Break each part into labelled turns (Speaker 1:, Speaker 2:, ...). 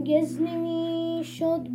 Speaker 1: هرگز نمی شد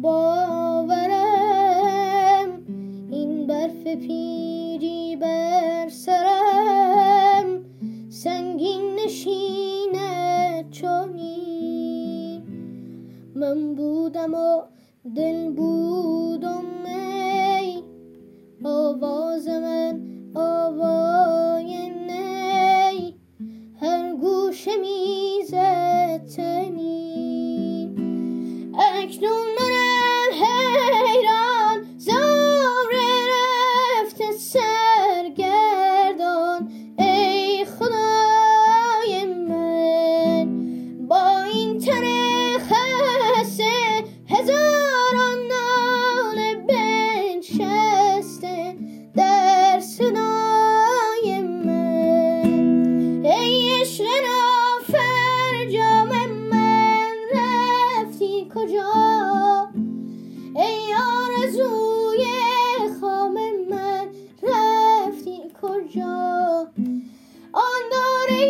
Speaker 1: باورم این برف پیری بر سرم سنگین نشینه چنین. من بودم و دل بود و می، آواز من آوای نی، هر گوشه میزد تنین. اکنون منم حیران زار رفته سرگردان، ای خدای من با این تن خسته هزاران ناله بنشسته در صدای من. ای عشق نافرجام من رفتی کجا، ای آرزوی خام من رفتی کجا. آن دوره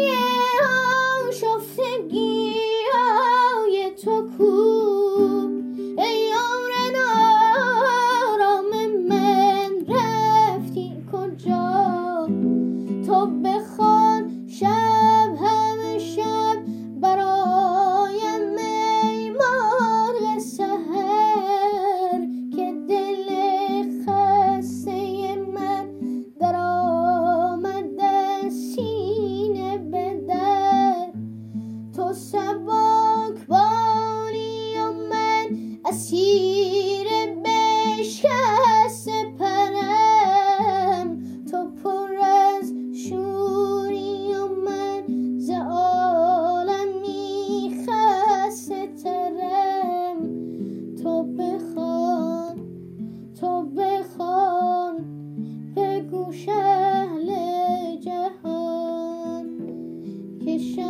Speaker 1: آشفتگی های تو کو، ای عمر نارام من رفتی کجا. تو بخوان شب همه شب برایم ای مرغ سحر، که دل خسته من در آمد از سینه به در. تو سبکباری و من اسیر بشکسته پرم، تو پر از شوری و من ز عالمی خسته ترم. تو بخوان به گوش اهل جهان که